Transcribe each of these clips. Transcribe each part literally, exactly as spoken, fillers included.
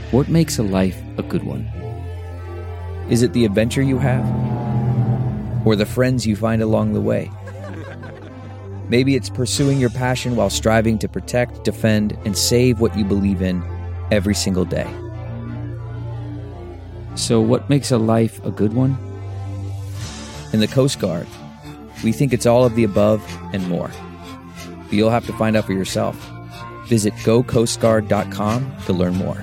What makes a life a good one? Is it the adventure you have? Or the friends you find along the way? Maybe it's pursuing your passion while striving to protect, defend, and save what you believe in every single day. So what makes a life a good one? In the Coast Guard, we think it's all of the above and more. But you'll have to find out for yourself. Visit go coast guard dot com to learn more.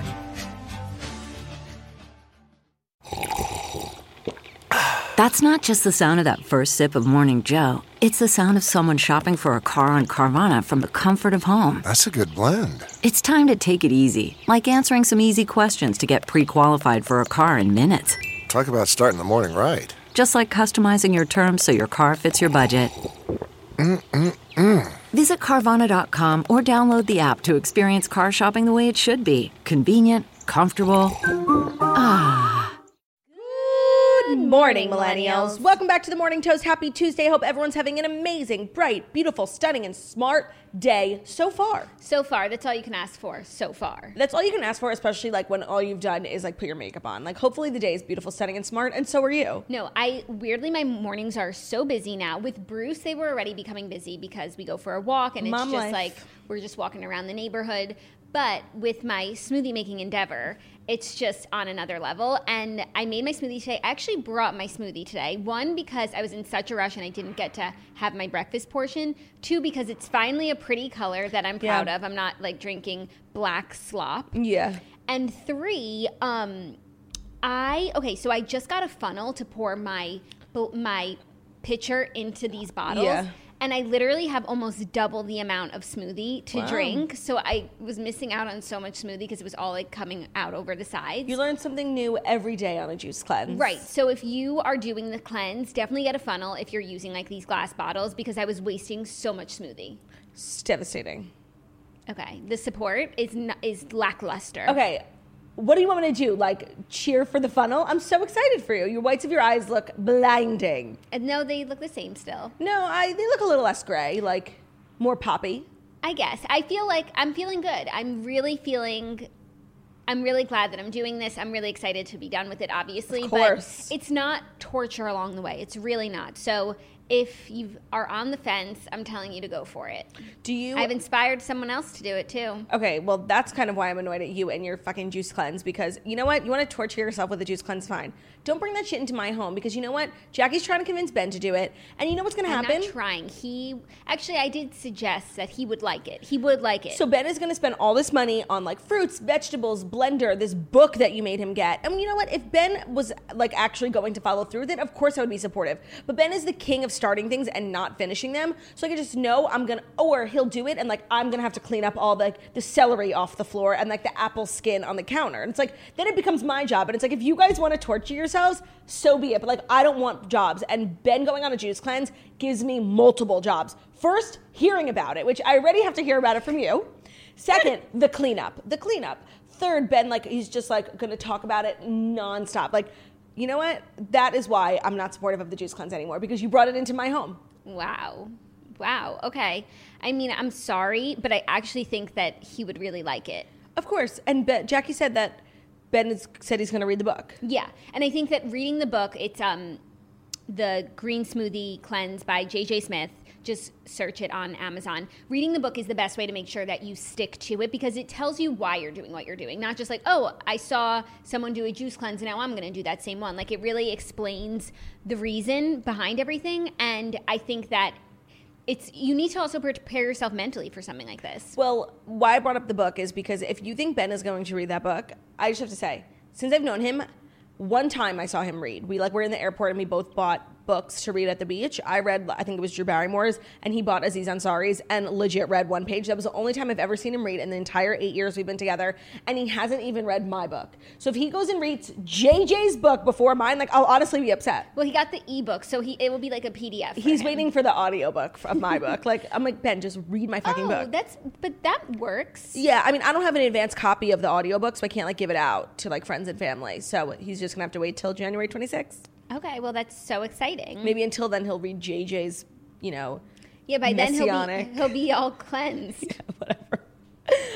That's not just the sound of that first sip of Morning Joe. It's the sound of someone shopping for a car on Carvana from the comfort of home. That's a good blend. It's time to take it easy, like answering some easy questions to get pre-qualified for a car in minutes. Talk about starting the morning right. Just like customizing your terms so your car fits your budget. Mm-mm-mm. Visit Carvana dot com or download the app to experience car shopping the way it should be. Convenient, comfortable. Ah. Good morning, millennials. Welcome back to the Morning Toast. Happy Tuesday. Hope everyone's having an amazing, bright, beautiful, stunning, and smart day so far. So far. That's all you can ask for so far. That's all you can ask for, especially like when all you've done is like put your makeup on. Like hopefully the day is beautiful, stunning, and smart, and so are you. No, I weirdly my mornings are so busy now. With Bruce, they were already becoming busy because we go for a walk and Mom it's just life. like we're just walking around the neighborhood. But with my smoothie making endeavor, it's just on another level. And I made my smoothie today. I actually brought my smoothie today. One, because I was in such a rush and I didn't get to have my breakfast portion. Two, because it's finally a pretty color that I'm proud Yeah. of. I'm not like drinking black slop. Yeah. And three, um, I, okay, so I just got a funnel to pour my my pitcher into these bottles. Yeah. And I literally have almost double the amount of smoothie to Wow. drink. So I was missing out on so much smoothie because it was all like coming out over the sides. You learn something new every day on a juice cleanse. Right. So if you are doing the cleanse, definitely get a funnel if you're using like these glass bottles because I was wasting so much smoothie. It's devastating. Okay. The support is n- is lackluster. Okay. What do you want me to do? Like cheer for the funnel? I'm so excited for you. Your whites of your eyes look blinding. And no, they look the same still. No, I they look a little less gray, like more poppy. I guess. I feel like I'm feeling good. I'm really feeling, I'm really glad that I'm doing this. I'm really excited to be done with it, obviously. Of course. But it's not torture along the way. It's really not. So if you are on the fence, I'm telling you to go for it. Do you? I've inspired someone else to do it too. Okay, well, that's kind of why I'm annoyed at you and your fucking juice cleanse because you know what? You want to torture yourself with a juice cleanse, fine. Don't bring that shit into my home because you know what? Jackie's trying to convince Ben to do it, and you know what's going to I'm happen? not trying. He, actually, I did suggest that he would like it. He would like it. So Ben is going to spend all this money on like fruits, vegetables, blender, this book that you made him get. And you know what? If Ben was like actually going to follow through with it, of course I would be supportive. But Ben is the king of starting things and not finishing them. So I can just know I'm going to, or he'll do it and like I'm going to have to clean up all the, the celery off the floor and like the apple skin on the counter. And it's like, then it becomes my job. And it's like, if you guys want to torture yourselves, so be it. But like, I don't want jobs. And Ben going on a juice cleanse gives me multiple jobs. First, hearing about it, which I already have to hear about it from you. Second, the cleanup, the cleanup. Third, Ben, like, he's just like going to talk about it nonstop. Like, you know what? That is why I'm not supportive of the juice cleanse anymore, because you brought it into my home. Wow. Wow. Okay. I mean, I'm sorry, but I actually think that he would really like it. Of course. And Ben, Jackie said that Ben has said he's going to read the book. Yeah. And I think that reading the book, it's um, the Green Smoothie Cleanse by J J Smith. Just search it on Amazon. Reading the book is the best way to make sure that you stick to it because it tells you why you're doing what you're doing. Not just like, oh, I saw someone do a juice cleanse and now I'm going to do that same one. Like, it really explains the reason behind everything. And I think that it's you need to also prepare yourself mentally for something like this. Well, why I brought up the book is because if you think Ben is going to read that book, I just have to say, since I've known him, one time I saw him read. We like were in the airport and we both bought books to read at the beach. I read, I think it was Drew Barrymore's, and he bought Aziz Ansari's and legit read one page. That was the only time I've ever seen him read in the entire eight years we've been together, and he hasn't even read my book. So if he goes and reads J J's book before mine, like, I'll honestly be upset. Well, he got the ebook, so he it will be like a P D F. He's him. waiting for the audiobook of my book. Like, I'm like, Ben, just read my fucking oh, book. that's but that works. Yeah, I mean, I don't have an advanced copy of the audiobook, so I can't like give it out to like friends and family. So he's just gonna have to wait till January twenty-sixth. Okay, well, that's so exciting. Maybe until then he'll read J J's, you know, yeah, by then he'll messianic. be he'll be all cleansed. Yeah, whatever.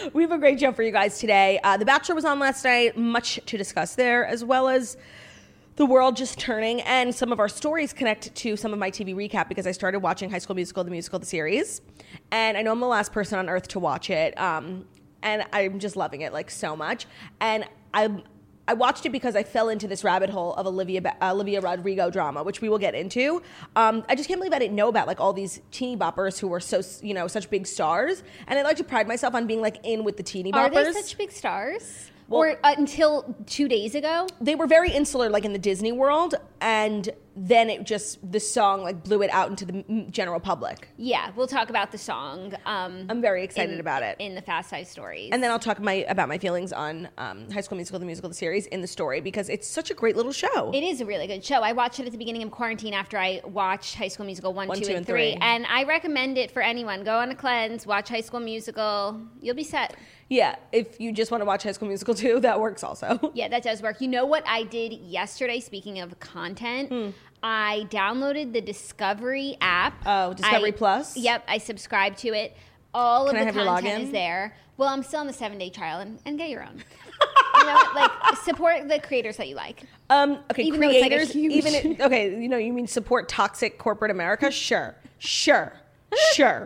We have a great show for you guys today. Uh, The Bachelor was on last night. Much to discuss there, as well as the world just turning, and some of our stories connect to some of my T V recap because I started watching High School Musical, the musical, the series. And I know I'm the last person on earth to watch it. Um, and I'm just loving it like so much. And I I watched it because I fell into this rabbit hole of Olivia Olivia Rodrigo drama, which we will get into. Um, I just can't believe I didn't know about like all these teeny boppers who were so, you know, such big stars. And I like to pride myself on being like in with the teeny boppers. Are they such big stars? Well, or uh, until two days ago? They were very insular, like in the Disney world, and then it just, the song like blew it out into the general public. Yeah, we'll talk about the song. Um, I'm very excited in, about it. In the Fast Five stories. And then I'll talk my about my feelings on um, High School Musical, the musical, the series in the story, because it's such a great little show. It is a really good show. I watched it at the beginning of quarantine after I watched High School Musical one, one two, two, and three. And I recommend it for anyone. Go on a cleanse, watch High School Musical. You'll be set. Yeah, if you just want to watch High School Musical too, that works also. Yeah, that does work. You know what I did yesterday, speaking of content? Hmm. I downloaded the Discovery app. Oh, Discovery I, Plus? Yep, I subscribed to it. All Can I of have the your content login? is there. Well, I'm still on the seven-day trial, and, and get your own. You know, like, support the creators that you like. Um, okay, Even though it's, like, a creators, huge- even if, okay, you know, you mean support toxic corporate America? Sure, sure, sure.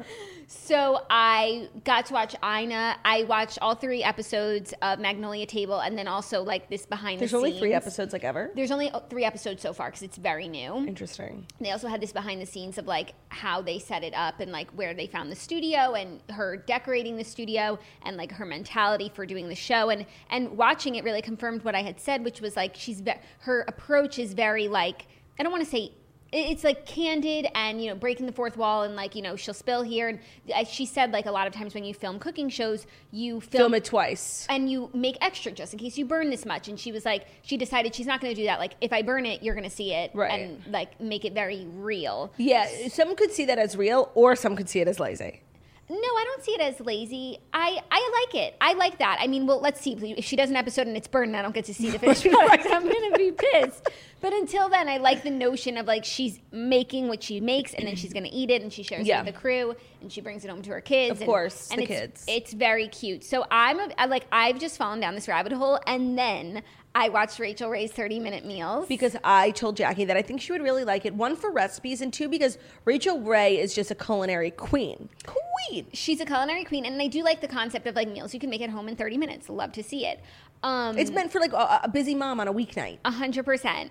So I got to watch Ina. I watched all three episodes of Magnolia Table, and then also like this behind There's the scenes. only three episodes like ever? There's only three episodes so far because it's very new. Interesting. They also had this behind the scenes of like how they set it up and like where they found the studio and her decorating the studio and like her mentality for doing the show, and and watching it really confirmed what I had said, which was like she's ve- her approach is very like, I don't want to say. It's like candid and, you know, breaking the fourth wall, and like, you know, she'll spill here. And as she said, like a lot of times when you film cooking shows, you film, Film it twice. and you make extra just in case you burn this much. And she was like, she decided she's not going to do that. Like, if I burn it, you're going to see it. Right. And like make it very real. Yeah, some could see that as real, or some could see it as lazy. No, I don't see it as lazy. I, I like it. I like that. I mean, well, let's see. If she does an episode and it's burned and I don't get to see the finished product, I'm going to be pissed. But until then, I like the notion of like she's making what she makes and then she's going to eat it and she shares Yeah. it with the crew and she brings it home to her kids. Of and, course, and the it's, kids. It's very cute. So I'm a, I, like I've just fallen down this rabbit hole, and then I watched Rachel Ray's thirty minute meals. Because I told Jackie that I think she would really like it. One, for recipes, and two, because Rachel Ray is just a culinary queen. Queen! She's a culinary queen, and I do like the concept of like meals you can make at home in thirty minutes. Love to see it. Um, It's meant for like a, a busy mom on a weeknight. A hundred percent.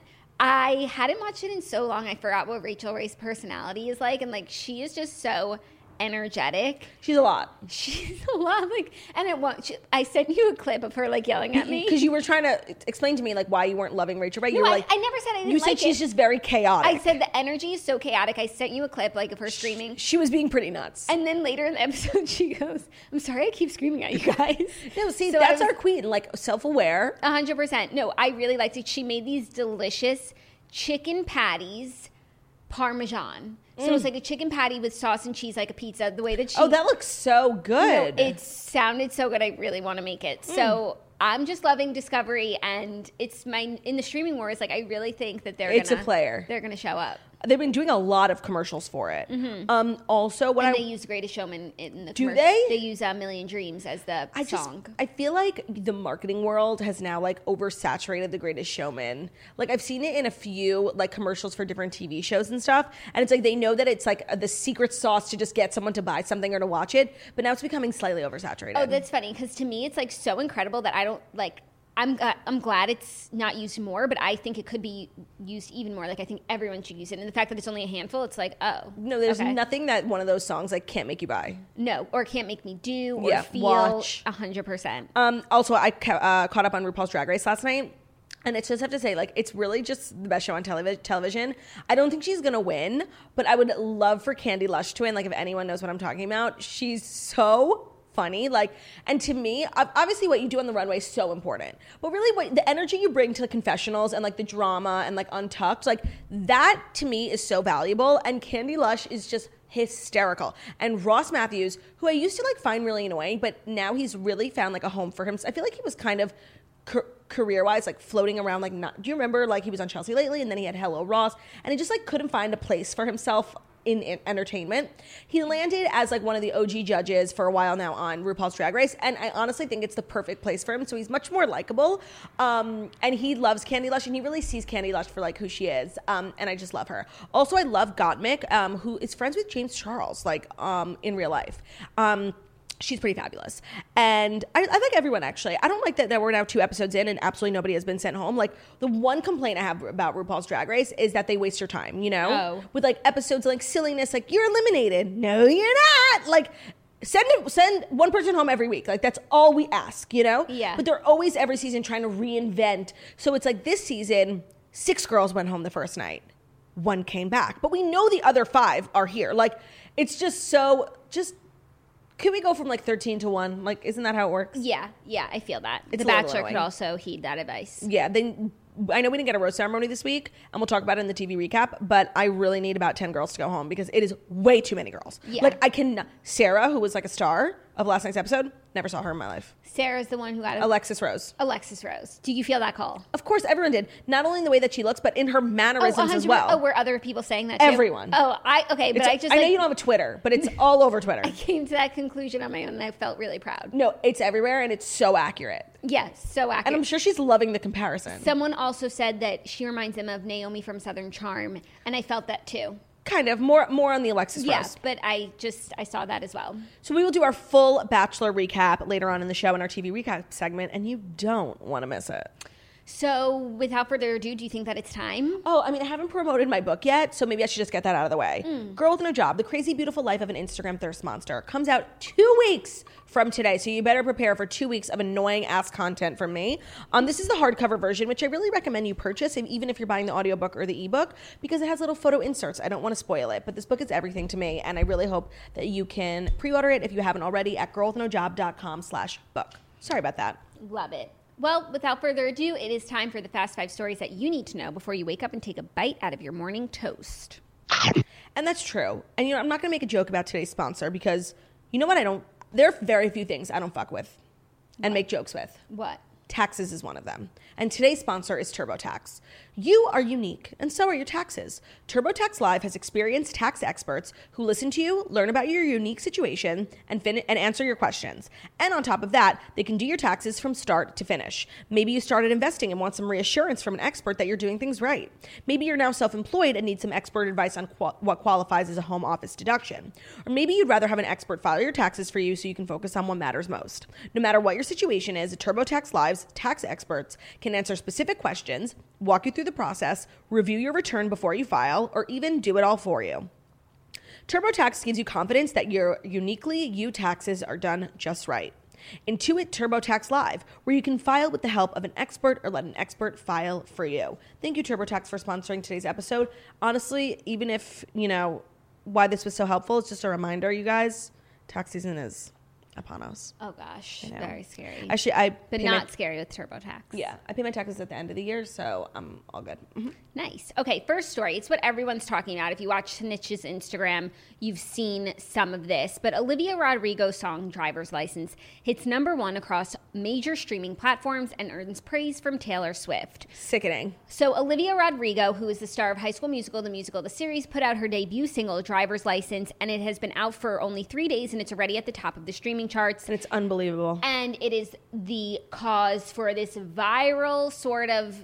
I hadn't watched it in so long. I forgot what Rachel Ray's personality is like, and like she is just so energetic. She's a lot. She's a lot like, and it won't. She, I sent you a clip of her like yelling at me Because you were trying to explain to me like why you weren't loving Rachel Ray. No, You were I- like, I never said I didn't You said like she's it. just very chaotic. I said the energy is so chaotic. I sent you a clip like of her screaming. she was being pretty nuts. And then later in the episode, she goes, "I'm sorry, I keep screaming at you guys." No, see, So I that's was- our queen, like self-aware. A hundred percent. No, I really liked it. She made these delicious chicken patties, Parmesan. So it's like a chicken patty with sauce and cheese, like a pizza. The way that she Oh, that looks so No, good. it sounded so good. I really want to make it. So I'm just loving Discovery, and it's my in the streaming wars. Like I really think that they're It's a gonna, player. They're gonna show up. They've been doing a lot of commercials for it. Um, also, what And I they use Greatest Showman in the Do commercial. they? They use a Million Dreams as the I just song. I feel like the marketing world has now like oversaturated The Greatest Showman. Like I've seen it in a few like commercials for different T V shows and stuff, and it's like they know that it's like the secret sauce to just get someone to buy something or to watch it, but now it's becoming slightly oversaturated. Oh, that's funny because to me it's like so incredible that I don't like. I'm uh, I'm glad it's not used more, but I think it could be used even more. Like I think everyone should use it, and the fact that it's only a handful, it's like oh no, there's okay. nothing that one of those songs like can't make you buy. no, or can't make me do or Yeah, feel watch. a hundred percent. Um, also, I ca- uh, caught up on RuPaul's Drag Race last night. And it's just have to say, like, it's really just the best show on televi- television. I don't think she's going to win, but I would love for Candy Lush to win. Like, if anyone knows what I'm talking about, she's so funny. Like, and to me, ob- obviously what you do on the runway is so important. But really, what the energy you bring to the confessionals and, like, the drama and, like, Untucked, like, that to me is so valuable. And Candy Lush is just hysterical. And Ross Matthews, who I used to, like, find really annoying, but now he's really found, like, a home for himself. I feel like he was kind of Ca- career-wise, like floating around, like not. Do you remember, like he was on Chelsea Lately, and then he had Hello Ross, and he just like couldn't find a place for himself in, in entertainment. He landed as like one of the O G judges for a while now on RuPaul's Drag Race, and I honestly think it's the perfect place for him. So he's much more likable, um, and he loves Candy Lush, and he really sees Candy Lush for like who she is, um, and I just love her. Also, I love Gottmik, um, who is friends with James Charles, like um, in real life. Um, She's pretty fabulous. And I, I like everyone, actually. I don't like that, that we're now two episodes in and absolutely nobody has been sent home. Like, the one complaint I have about RuPaul's Drag Race is that they waste your time, you know? Oh. With, like, episodes like silliness, like, you're eliminated. No, you're not. Like, send send one person home every week. Like, that's all we ask, you know? Yeah. But they're always, every season, trying to reinvent. So it's like this season, six girls went home the first night. One came back. But we know the other five are here. Like, it's just so, just... Could we go from like thirteen to one? Like, isn't that how it works? Yeah, yeah, I feel that. It's the a little Bachelor annoying. could also heed that advice. Yeah, then I know we didn't get a rose ceremony this week, and we'll talk about it in the T V recap, but I really need about ten girls to go home because it is way too many girls. Yeah. Like, I can... Sarah, who was like a star of last night's episode, never saw her in my life. Sarah's the one who got a- Alexis Rose. Alexis Rose. Do you feel that call? Of course, everyone did. Not only in the way that she looks, but in her mannerisms one hundred as well. Oh, were other people saying that too? Everyone. Oh, I, okay, but It's- I just, I know like, you don't have a Twitter, but it's all over Twitter. I came to that conclusion on my own and I felt really proud. No, it's everywhere, and it's so accurate. Yes, so accurate. And I'm sure she's loving the comparison. Someone also said that she reminds him of Naomi from Southern Charm, and I felt that too. Kind of. More, more on the Alexis Yeah, Rose. but I just, I saw that as well. So we will do our full Bachelor recap later on in the show in our T V recap segment, and you don't want to miss it. So without further ado, do you think that it's time? Oh, I mean, I haven't promoted my book yet, so maybe I should just get that out of the way. Mm. Girl with No Job, The Crazy Beautiful Life of an Instagram Thirst Monster, comes out two weeks from today, so you better prepare for two weeks of annoying-ass content from me. Um, this is the hardcover version, which I really recommend you purchase, even if you're buying the audiobook or the ebook, because it has little photo inserts. I don't want to spoil it, but this book is everything to me, and I really hope that you can pre-order it if you haven't already at girlwithnojob.com slash book. Sorry about that. Love it. Well, without further ado, it is time for the fast five stories that you need to know before you wake up and take a bite out of your morning toast. And that's true. And, you know, I'm not going to make a joke about today's sponsor because, you know what, I don't, there are very few things I don't fuck with and make jokes with. What? Taxes is one of them. And today's sponsor is TurboTax. You are unique, and so are your taxes. TurboTax Live has experienced tax experts who listen to you, learn about your unique situation, and fin- and answer your questions. And on top of that, they can do your taxes from start to finish. Maybe you started investing and want some reassurance from an expert that you're doing things right. Maybe you're now self-employed and need some expert advice on qual- what qualifies as a home office deduction. Or maybe you'd rather have an expert file your taxes for you so you can focus on what matters most. No matter what your situation is, TurboTax Live's tax experts can answer specific questions, walk you through the process, review your return before you file, or even do it all for you. TurboTax gives you confidence that your uniquely you taxes are done just right. Intuit TurboTax Live, where you can file with the help of an expert or let an expert file for you. Thank you, TurboTax, for sponsoring today's episode. Honestly, even if, you know, why this was so helpful, it's just a reminder, you guys, tax season is upon us. Oh gosh, know. very scary. Actually, I but pay not my, scary with TurboTax. yeah, I pay my taxes at the end of the year, so I'm all good. Mhm. Nice. Okay, first story. It's what everyone's talking about. If you watch Snitch's Instagram, you've seen some of this. But Olivia Rodrigo's song Driver's License hits number one across major streaming platforms and earns praise from Taylor Swift. Sickening. So Olivia Rodrigo, who is the star of High School Musical, the musical, the series, put out her debut single, Driver's License, and it has been out for only three days, and it's already at the top of the streaming charts. And it's unbelievable. And it is the cause for this viral sort of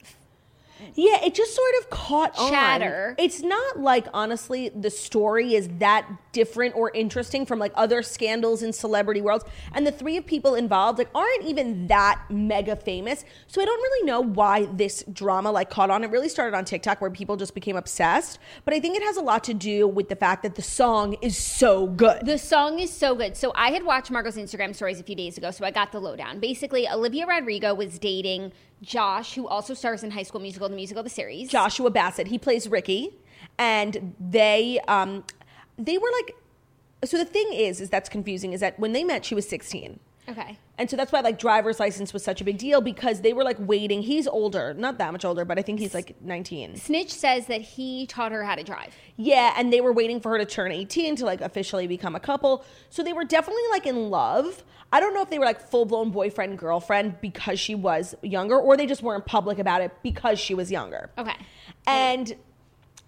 Yeah, it just sort of caught on. Chatter. It's not like, honestly, the story is that different or interesting from like other scandals in celebrity worlds. And the three of people involved like aren't even that mega famous. So I don't really know why this drama like caught on. It really started on TikTok where people just became obsessed. But I think it has a lot to do with the fact that the song is so good. The song is so good. So I had watched Margot's Instagram stories a few days ago, so I got the lowdown. Basically, Olivia Rodrigo was dating Josh, who also stars in High School Musical, the musical, the series. Joshua Bassett. He plays Ricky. And they um they were like, so the thing is, is that's confusing, is that when they met, she was sixteen. Okay. And so that's why like driver's license was such a big deal, because they were like waiting. He's older, not that much older, but I think he's like nineteen. Snitch says that he taught her how to drive. Yeah, and they were waiting for her to turn eighteen to like officially become a couple. So they were definitely like in love. I don't know if they were like full-blown boyfriend, girlfriend because she was younger, or they just weren't public about it because she was younger. Okay. And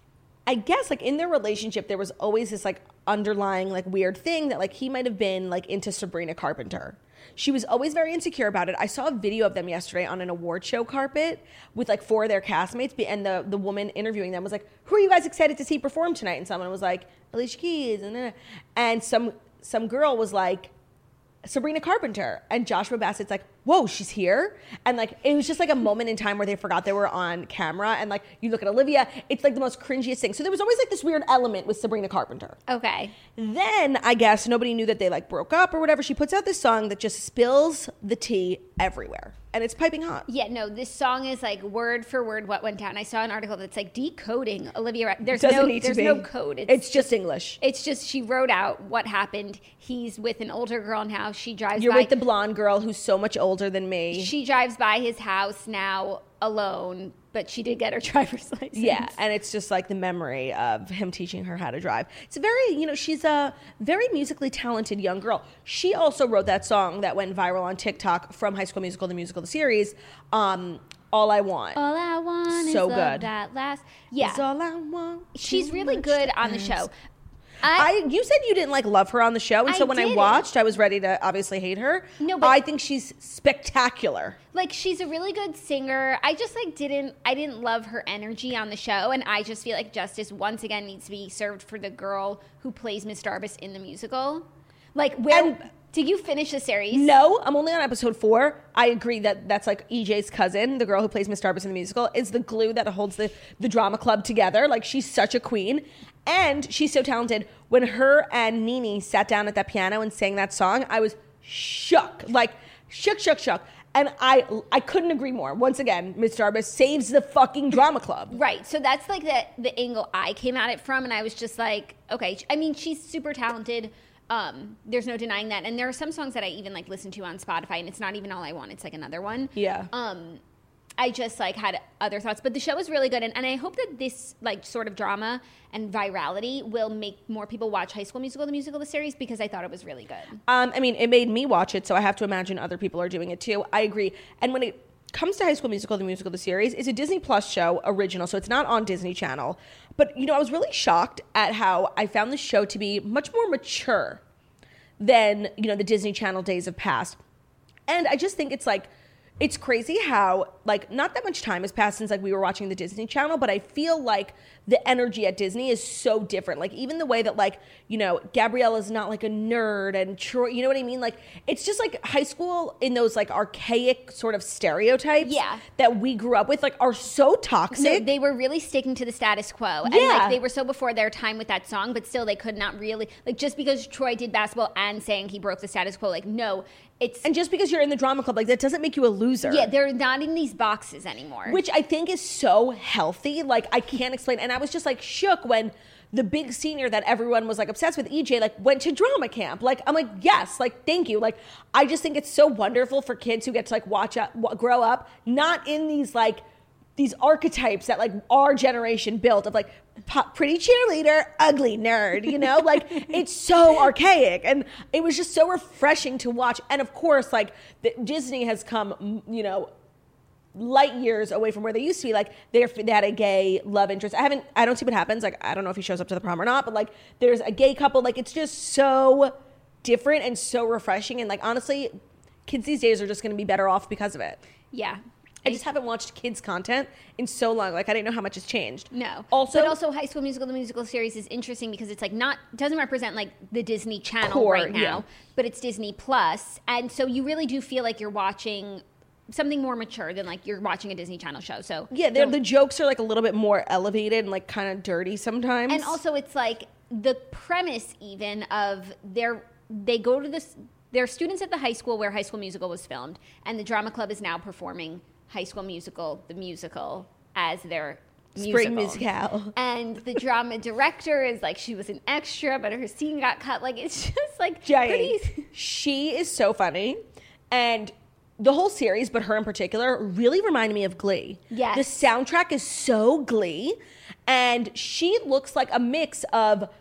I guess like in their relationship, there was always this like underlying like weird thing that like he might have been like into Sabrina Carpenter. She was always very insecure about it. I saw a video of them yesterday on an award show carpet with like four of their castmates, and the, the woman interviewing them was like, who are you guys excited to see perform tonight? And someone was like, Alicia Keys. And, and some some girl was like, Sabrina Carpenter. And Joshua Bassett's like, whoa, she's here? And like, it was just like a moment in time where they forgot they were on camera. And like, you look at Olivia, it's like the most cringiest thing. So there was always like this weird element with Sabrina Carpenter. Okay. Then I guess nobody knew that they like broke up or whatever. She puts out this song that just spills the tea everywhere. And it's piping hot. Yeah, no, this song is like word for word what went down. I saw an article that's like decoding Olivia. There's Doesn't no need to there's be. no code. It's, it's just English. It's just she wrote out what happened. He's with an older girl now. She drives You're by. with the blonde girl who's so much older than me. She drives by his house now alone, but she did get her driver's license. Yeah, and it's just like the memory of him teaching her how to drive. It's a very, you know, she's a very musically talented young girl. She also wrote that song that went viral on TikTok from High School Musical, the musical, the series, um, All I Want. All I want So is love good. that last. Yeah. It's all I want. She's Too really much good to on the ask. show. I, you said you didn't like love her on the show, and I so when I didn't. watched, I was ready to obviously hate her. No, but- I think she's spectacular. Like, she's a really good singer. I just like didn't I didn't love her energy on the show, and I just feel like justice once again needs to be served for the girl who plays Miss Darbus in the musical. Like, where And- did you finish the series? No, I'm only on episode four. I agree that that's like E J's cousin, the girl who plays Miss Darbus in the musical, is the glue that holds the, the drama club together. Like, she's such a queen. And she's so talented. When her and Nene sat down at that piano and sang that song, I was shook. Like, shook, shook, shook. And I I couldn't agree more. Once again, Miss Darbus saves the fucking drama club. Right. So that's like the the angle I came at it from, and I was just like, okay. I mean, she's super talented. Um, there's no denying that. And there are some songs that I even like listen to on Spotify, and it's not even All I Want. It's like another one. Yeah. Um, I just like had other thoughts, but the show is really good, and, and I hope that this like sort of drama and virality will make more people watch High School Musical, the musical, the series, because I thought it was really good. Um, I mean, it made me watch it, so I have to imagine other people are doing it too. I agree. And when it comes to High School Musical, the musical, the series, it's a Disney Plus show, original, so it's not on Disney Channel. But, you know, I was really shocked at how I found the show to be much more mature than, you know, the Disney Channel days of past. And I just think it's like, it's crazy how, like, not that much time has passed since, like, we were watching the Disney Channel, but I feel like the energy at Disney is so different. Like, even the way that, like, you know, Gabriella's not, like, a nerd, and Troy, you know what I mean? Like, it's just, like, high school in those, like, archaic sort of stereotypes Yeah. that we grew up with, like, are so toxic. No, they were really sticking to the status quo. And Yeah. like they were so before their time with that song, but still they could not really, like, just because Troy did basketball and saying he broke the status quo, like, no, it's, And just because you're in the drama club, like, that doesn't make you a loser. yeah, they're not in these boxes anymore. Which I think is so healthy. Like, I can't explain. And I was just like shook when the big senior that everyone was like obsessed with, E J, like went to drama camp. Like, I'm like, yes, like, thank you. Like, I just think it's so wonderful for kids who get to like watch up, w- grow up, not in these like, these archetypes that like our generation built of like pop, pretty cheerleader, ugly nerd, you know, like it's so archaic, and it was just so refreshing to watch. And of course, like the, Disney has come, you know, light years away from where they used to be. Like they're, they had a gay love interest. I haven't, I don't see what happens. Like, I don't know if he shows up to the prom or not, but like there's a gay couple. Like it's just so different and so refreshing. And like, honestly, kids these days are just going to be better off because of it. yeah. I just haven't watched kids content in so long. Like I didn't know how much has changed. No. Also, but also High School Musical, the musical series is interesting because it's like not, doesn't represent like the Disney Channel Core, right now, yeah. but it's Disney Plus. And so you really do feel like you're watching something more mature than like you're watching a Disney Channel show. So yeah, they're- the jokes are like a little bit more elevated and like kind of dirty sometimes. And also it's like the premise even of their, they go to this, they're students at the high school where High School Musical was filmed, and the drama club is now performing High School Musical, the musical, as their Spring musical. musical. And the drama director is like, she was an extra, but her scene got cut. Like, it's just like Jane, pretty. she is so funny. And the whole series, but her in particular, really reminded me of Glee. Yes. The soundtrack is so Glee. And she looks like a mix of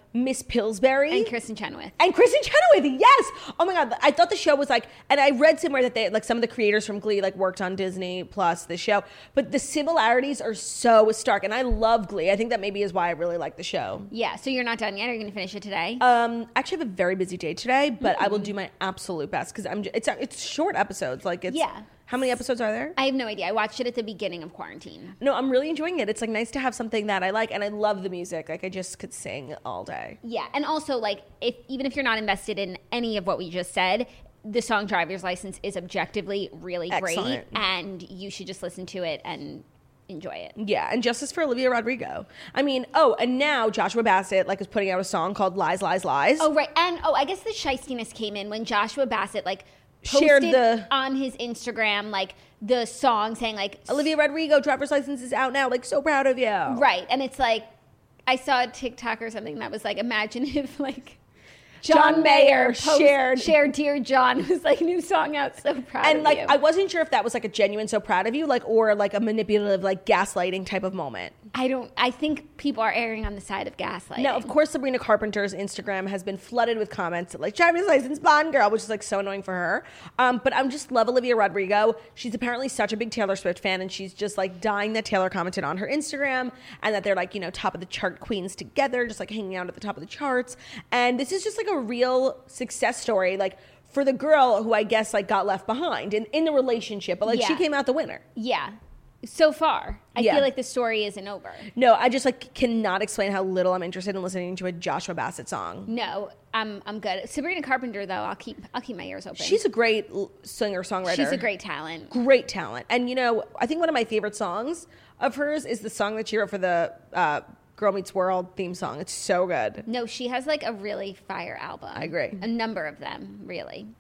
Miss Pillsbury. And Kristen Chenoweth. And Kristen Chenoweth, yes. Oh my God, I thought the show was like, and I read somewhere that they like some of the creators from Glee like worked on Disney Plus the show, but the similarities are so stark, and I love Glee. I think that maybe is why I really like the show. Yeah. So you're not done yet? Are you going to finish it today? Um, actually, I have a very busy day today, but mm-hmm. I will do my absolute best because I'm. It's it's short episodes. Like it's yeah. How many episodes are there? I have no idea. I watched it at the beginning of quarantine. No, I'm really enjoying it. It's like nice to have something that I like, and I love the music. Like I just could sing all day. Yeah, and also like if even if you're not invested in any of what we just said, the song Driver's License is objectively really Excellent. great, and you should just listen to it and enjoy it. Yeah, and justice for Olivia Rodrigo. I mean, oh, and now Joshua Bassett like is putting out a song called Lies, Lies, Lies. Oh, right. And oh, I guess the shystiness came in when Joshua Bassett like posted shared the on his Instagram like the song saying like Olivia Rodrigo driver's license is out now, like so proud of you. Right. And it's like I saw a TikTok or something that was like, imagine if like John, John Mayer post, shared shared Dear John was like new song out, so proud and of like you. I wasn't sure if that was like a genuine so proud of you, like or like a manipulative like gaslighting type of moment. I don't I think people are erring on the side of gaslighting. Now, of course, Sabrina Carpenter's Instagram has been flooded with comments like driver's license Bond girl, which is like so annoying for her. Um, but I'm just love Olivia Rodrigo. She's apparently such a big Taylor Swift fan, and she's just like dying that Taylor commented on her Instagram and that they're like, you know, top of the chart queens together, just like hanging out at the top of the charts. And this is just like a real success story, like for the girl who I guess like got left behind in, in the relationship, but like yeah. she came out the winner. Yeah. So far, I yeah. feel like the story isn't over. No, I just like cannot explain how little I'm interested in listening to a Joshua Bassett song. No, I'm I'm good. Sabrina Carpenter though, I'll keep I'll keep my ears open. She's a great singer songwriter. She's a great talent. Great talent, and you know, I think one of my favorite songs of hers is the song that she wrote for the uh, Girl Meets World theme song. It's so good. No, she has like a really fire album. I agree. A number of them, really.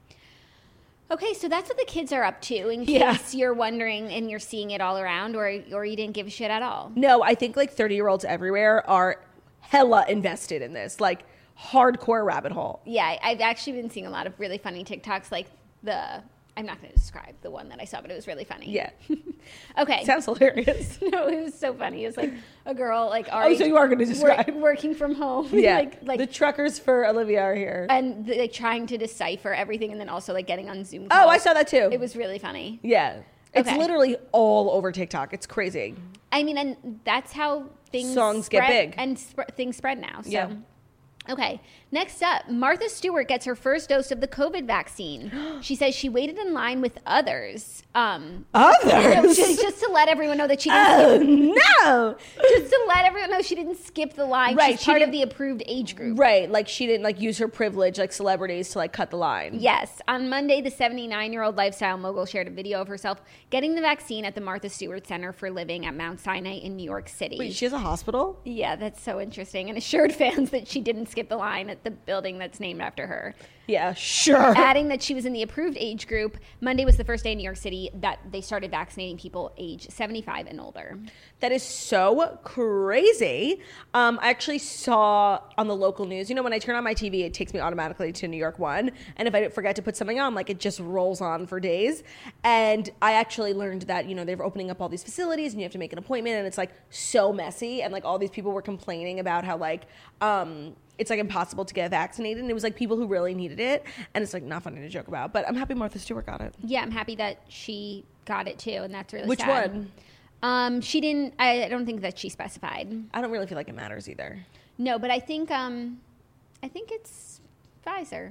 Okay, so that's what the kids are up to, in Yeah. case you're wondering and you're seeing it all around, or or you didn't give a shit at all. No, I think like thirty-year-olds everywhere are hella invested in this, like hardcore rabbit hole. Yeah, I- I've actually been seeing a lot of really funny TikToks, like the, I'm not going to describe the one that I saw, but it was really funny. Yeah. Okay. Sounds hilarious. No, it was so funny. It was like a girl, like, Oh, already so you are going to describe. work, working from home. Yeah. like, like the truckers for Olivia are here. and the, like trying to decipher everything, and then also like getting on Zoom Oh, calls. I saw that too. It was really funny. Yeah. It's Okay. literally all over TikTok. It's crazy. I mean, and that's how things Songs get spread- big. and sp- things spread now. So. Yeah. Okay, next up, Martha Stewart gets her first dose of the COVID vaccine. She says she waited in line with others. Um, Others? just, just to let everyone know that she didn't skip, Oh, no. just to let everyone know she didn't skip the line. Right, She's she part of didn't- the approved age group. Right. Like she didn't like use her privilege like celebrities to like cut the line. Yes. On Monday, the seventy-nine-year-old lifestyle mogul shared a video of herself getting the vaccine at the Martha Stewart Center for Living at Mount Sinai in New York City. Wait, she has a hospital? Yeah, that's so interesting. And assured fans that she didn't skip the line at the building that's named after her. Yeah, sure. Adding that she was in the approved age group. Monday was the first day in New York City that they started vaccinating people age seventy-five and older. That is so crazy. Um, I actually saw on the local news, you know, when I turn on my T V, it takes me automatically to New York One. And if I forget to put something on, like it just rolls on for days. And I actually learned that, you know, they're opening up all these facilities and you have to make an appointment and it's like so messy. And like all these people were complaining about how like, um, it's like impossible to get vaccinated. And it was like people who really needed it. And it's like not funny to joke about, but I'm happy Martha Stewart got it. Yeah, I'm happy that she got it too, and that's really Which sad. one? Um, she didn't. I I don't think that she specified. I don't really feel like it matters either. No, but I think um, I think it's Pfizer.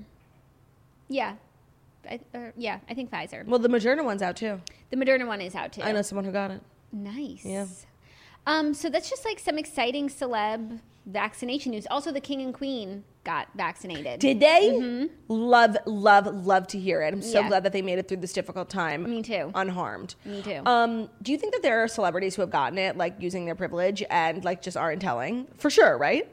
Yeah, I, uh, yeah, I think Pfizer. Well, the Moderna one's out too. The Moderna one is out too. I know someone who got it. Nice. Yeah. Um, so that's just like some exciting celeb vaccination news. Also, the king and queen got vaccinated. Did they? Love, love, love to hear it. I'm so Yeah. glad that they made it through this difficult time. Me too. Unharmed. Me too. Um, do you think that there are celebrities who have gotten it, like using their privilege and like just aren't telling? For sure, right?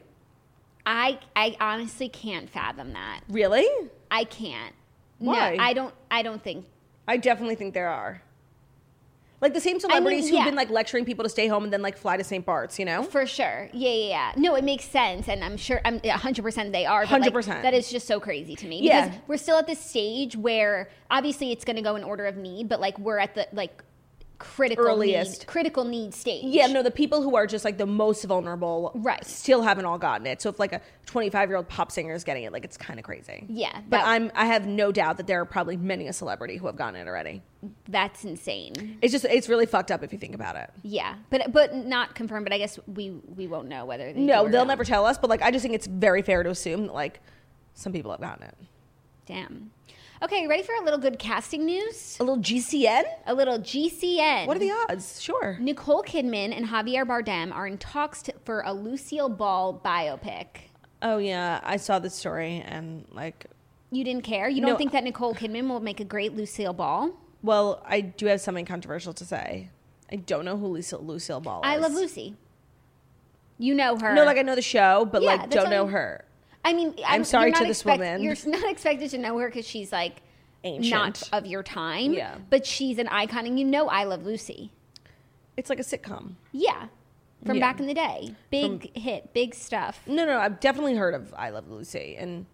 I I honestly can't fathom that. Really? I can't. Why? No, I don't. I don't think. I definitely think there are. Like the same celebrities who've yeah. been like lecturing people to stay home and then like fly to Saint Bart's, you know? For sure. Yeah, yeah, yeah. No, it makes sense. And I'm sure, I'm one hundred percent they are. but, one hundred like, percent. that is just so crazy to me. Yeah. Because we're still at this stage where obviously it's going to go in order of need, but like we're at the, like, critical earliest. need, critical need stage. Yeah, no, the people who are just like the most vulnerable Right. still haven't all gotten it. So if like a twenty-five-year-old pop singer is getting it, like it's kind of crazy. Yeah, But that- I'm I have no doubt that there are probably many a celebrity who have gotten it already. That's insane. It's just it's really fucked up if you think about it. Yeah, but but not confirmed. But I guess we we won't know whether they No, do or they'll not. never tell us, but like I just think it's very fair to assume that like some people have gotten it. Damn. Okay, you ready for a little good casting news? A little G C N? A little G C N. What are the odds? Sure. Nicole Kidman and Javier Bardem are in talks to, for a Lucille Ball biopic. Oh yeah, I saw this story and like You didn't care? You don't No. think that Nicole Kidman will make a great Lucille Ball? well, I do have something controversial to say. I don't know who Lucille, Lucille Ball is. I Love Lucy. You know her. No, like I know the show, but Yeah, like that's don't what know I'm- her. I mean, I'm sorry you're not to this expect- woman. You're not expected to know her because she's like Ancient. not of your time. Yeah. But she's an icon, and you know I Love Lucy. It's like a sitcom. Yeah. From Yeah. back in the day. Big hit, big stuff. No, no, I've definitely heard of I Love Lucy, and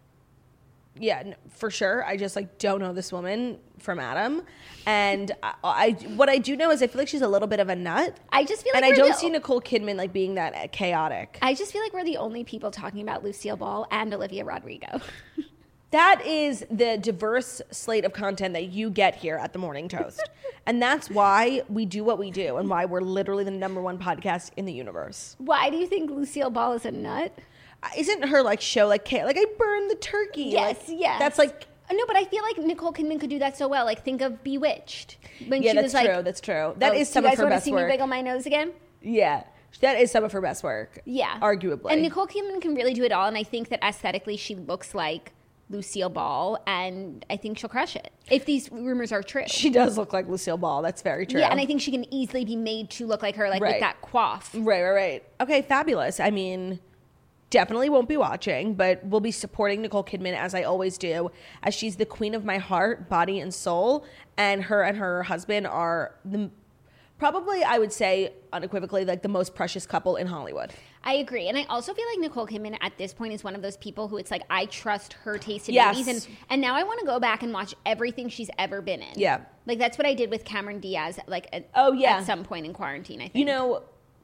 yeah, no, for sure. I just like don't know this woman from Adam, and I, I what I do know is I feel like she's a little bit of a nut, I just feel like and I we're don't the- see Nicole Kidman like being that chaotic. I just feel like we're the only people talking about Lucille Ball and Olivia Rodrigo. That is the diverse slate of content that you get here at the Morning Toast, and that's why we do what we do, and why we're literally the number one podcast in the universe. Why do you think Lucille Ball is a nut? Isn't her like show like cha- like I burned the turkey? Yes, like, yes. That's like. No, but I feel like Nicole Kidman could do that so well. Like, think of Bewitched. When Yeah, she that's was like, true. That's true. That oh, is do some you of guys her want to best see work. me wiggle my nose again? Yeah, that is some of her best work. Yeah. arguably. And Nicole Kidman can really do it all. And I think that aesthetically, she looks like Lucille Ball. And I think she'll crush it if these rumors are true. She does look like Lucille Ball. That's very true. Yeah, and I think she can easily be made to look like her, like with Right. that coif. Right, right, right. Okay, fabulous. I mean, definitely won't be watching, but we'll be supporting Nicole Kidman as I always do, as she's the queen of my heart, body, and soul. And her and her husband are the probably, I would say, unequivocally, like the most precious couple in Hollywood. I agree. And I also feel like Nicole Kidman at this point is one of those people who it's like, I trust her taste in Yes. movies. And, and now I want to go back and watch everything she's ever been in. Yeah. Like, that's what I did with Cameron Diaz, like, at, Oh, yeah. at some point in quarantine, I think. You know,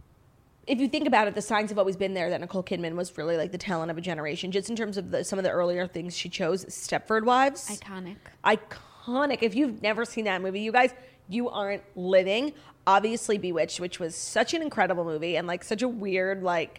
if you think about it, the signs have always been there that Nicole Kidman was really like the talent of a generation, just in terms of the, some of the earlier things she chose. Stepford Wives. Iconic. Iconic. If you've never seen that movie, you guys, you aren't living. Obviously Bewitched, which was such an incredible movie and like such a weird, like,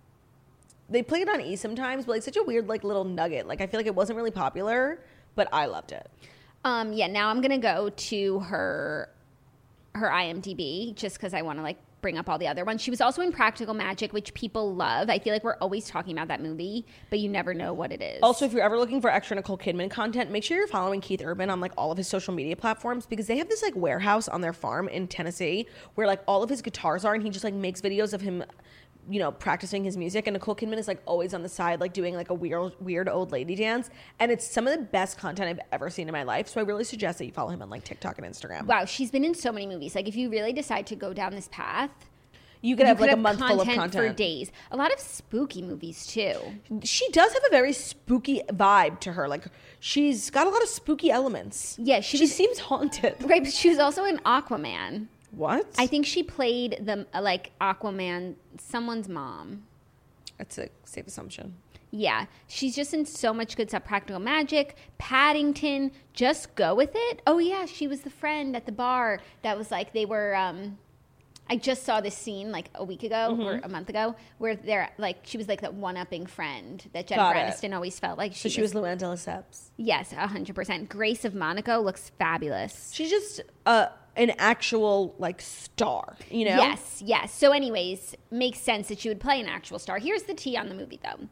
they played it on E sometimes, but like such a weird like little nugget. Like I feel like it wasn't really popular, but I loved it. Um, yeah, now I'm going to go to her her IMDb just because I want to like bring up all the other ones. She was also in Practical Magic, which people love. I feel like we're always talking about that movie, but you never know what it is. Also, if you're ever looking for extra Nicole Kidman content, make sure you're following Keith Urban on like all of his social media platforms, because they have this like warehouse on their farm in Tennessee where like all of his guitars are, and he just like makes videos of him, you know, practicing his music. And Nicole Kidman is like always on the side, like doing like a weird, weird old lady dance. And it's some of the best content I've ever seen in my life. So I really suggest that you follow him on like TikTok and Instagram. Wow, she's been in so many movies. Like if you really decide to go down this path, You could you have could like have a month full of content content for days. A lot of spooky movies too. She does have a very spooky vibe to her. Like she's got a lot of spooky elements. Yeah, she she was- seems haunted. Right, but she was also in Aquaman. What? I think she played the uh, like Aquaman, someone's mom. That's a safe assumption. Yeah, she's just in so much good stuff. Practical Magic, Paddington, Just Go With It. Oh yeah, she was the friend at the bar that was like they were. Um, I just saw this scene like a week ago Mm-hmm. or a month ago where they're like she was like that one-upping friend that Jennifer Got it. Aniston always felt like she, So she was Luann de Lesseps. Yes, a hundred percent. Grace of Monaco looks fabulous. She's just uh, an actual like star, you know? Yes, yes. So, anyways, makes sense that she would play an actual star. Here's the tea on the movie, though.